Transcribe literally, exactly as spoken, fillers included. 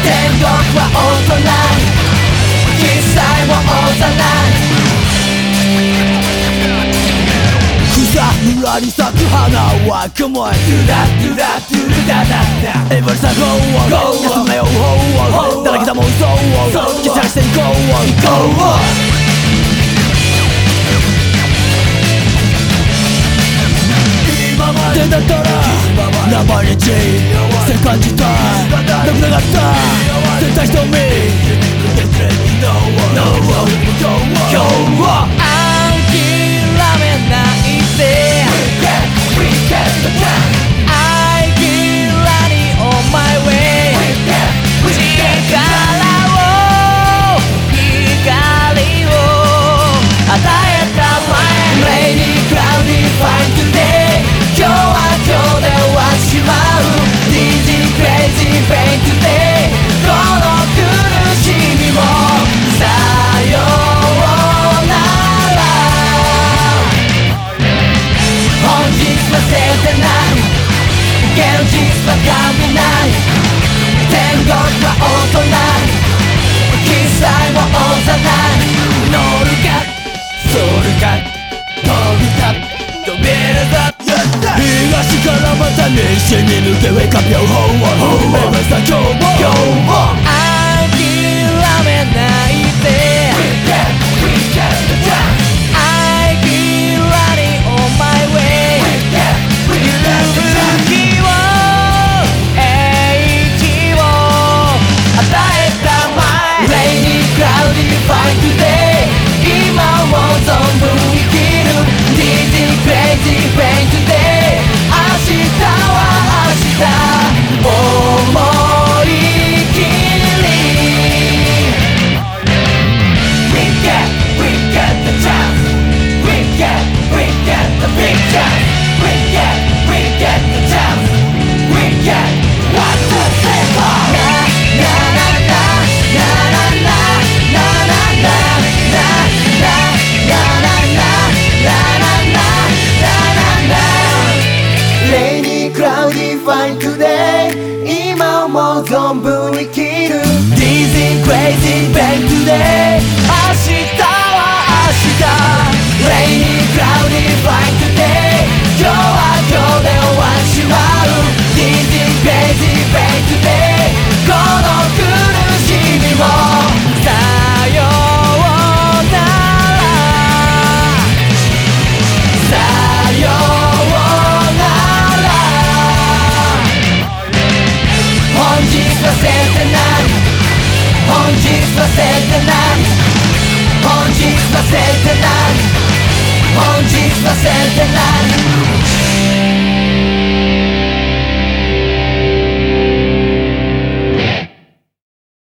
天国は大人喫茶も大ざら草むらに咲く花は雲へドゥダドゥダドゥダダダエブリサゴー休めようだらけた妄想を消し出していこういこうでだったら生日世界自体なくなかった絶対瞳今日は諦めないぜ愛きらに on my way 力を光を与えた前 Rainy cloudy fine today今日は今日で終わっちまう Dizzy crazy pain today この苦しみもさようなら本日はせてない現実は神ない天国は大人喫茶も大ざない乗るかそるか飛ぶか飛べるぞ東からまた西に抜け Wake up your whole world 目指した今日も今日も諦めないで愛きらに on my way 勇気を英気を与えたまえ Rainy cloudy fine today 今を存分生きる Dizzy crazy pain today 明日は明日思い切り We get, we get the chance We get, we get the big chance We get, we get the chance We get what to say for Na, na, na, na, na, na, na, na, na, na, na, na, na, na, na, na, na Rainy, cloudy, fine today 今をも存分生きる Dizzy, crazy, bang today